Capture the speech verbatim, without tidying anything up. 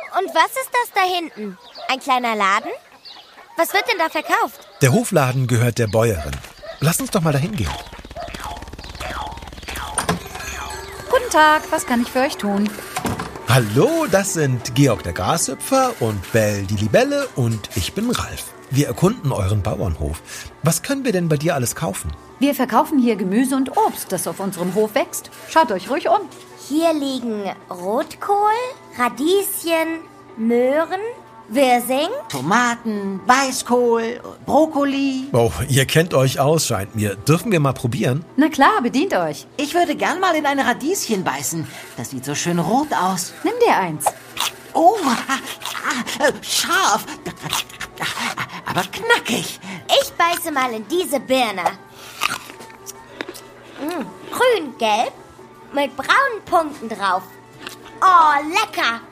Und was ist das da hinten? Ein kleiner Laden? Was wird denn da verkauft? Der Hofladen gehört der Bäuerin. Lass uns doch mal dahin gehen. Guten Tag, was kann ich für euch tun? Hallo, das sind Georg der Grashüpfer und Bell die Libelle und ich bin Ralf. Wir erkunden euren Bauernhof. Was können wir denn bei dir alles kaufen? Wir verkaufen hier Gemüse und Obst, das auf unserem Hof wächst. Schaut euch ruhig um. Hier liegen Rotkohl, Radieschen, Möhren, Wirsing. Tomaten, Weißkohl, Brokkoli. Oh, ihr kennt euch aus, scheint mir. Dürfen wir mal probieren? Na klar, bedient euch. Ich würde gern mal in ein Radieschen beißen. Das sieht so schön rot aus. Nimm dir eins. Oh, scharf, aber knackig. Ich beiße mal in diese Birne. Mm, grün-gelb mit braunen Punkten drauf. Oh, lecker.